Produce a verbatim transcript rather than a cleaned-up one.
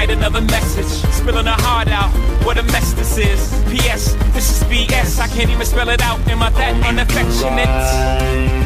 write another message, spilling her heart out. What a mess this is. P S. This is B S. I can't even spell it out. Am I that unaffectionate?